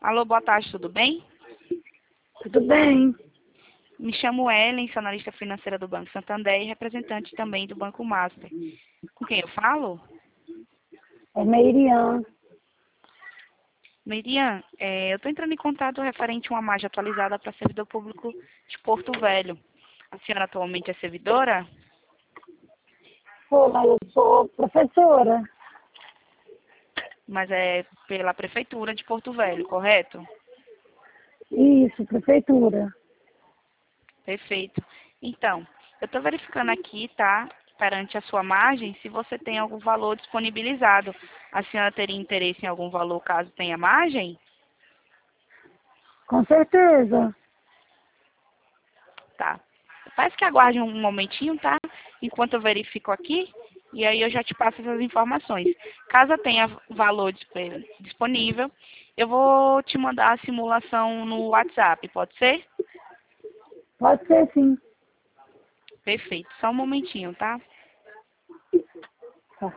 Alô, boa tarde, tudo bem? Tudo bem? Me chamo Ellen, sou analista financeira do Banco Santander e representante também do Banco Master. Com quem eu falo? É Meiriam. Miriam, eu estou entrando em contato referente a uma margem atualizada para servidor público de Porto Velho. A senhora atualmente é servidora? Pô, mas eu sou professora. Mas é pela Prefeitura de Porto Velho, correto? Isso, prefeitura. Perfeito. Então, eu estou verificando aqui, tá, perante a sua margem, se você tem algum valor disponibilizado. A senhora teria interesse em algum valor caso tenha margem? Com certeza. Tá. Parece que aguarde um momentinho, tá? Enquanto eu verifico aqui, e aí eu já te passo essas informações. Caso tenha valor disponível, eu vou te mandar a simulação no WhatsApp, pode ser? Pode ser sim. Perfeito. Só um momentinho, tá? Tá.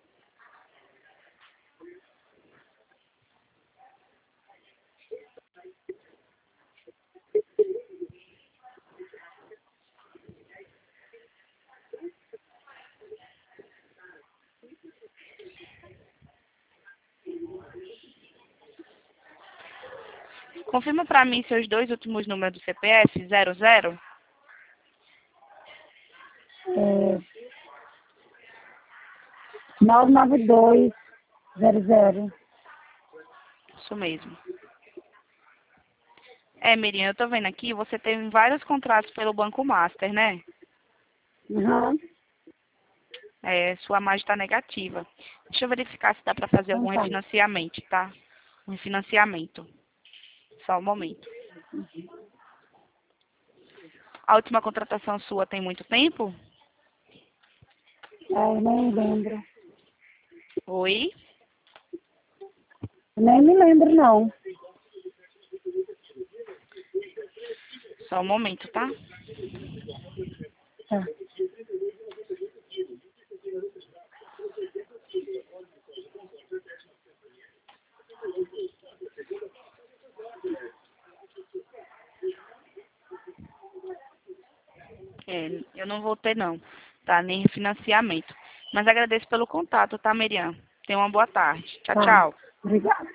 Confirma para mim seus dois últimos números do CPF, 00. É 99200. Isso mesmo. Miriam, eu tô vendo aqui, você tem vários contratos pelo Banco Master, né? Uhum. Sua margem está negativa. Deixa eu verificar se dá para fazer Então algum tá. refinanciamento, tá? Um refinanciamento. Só um momento. A última contratação sua tem muito tempo? Eu nem lembro. Oi? Eu nem me lembro, não. Só um momento, tá? Tá. Eu não vou ter não, tá? Nem refinanciamento. Mas agradeço pelo contato, tá, Miriam? Tenha uma boa tarde. Tchau, Tá. tchau. Obrigada.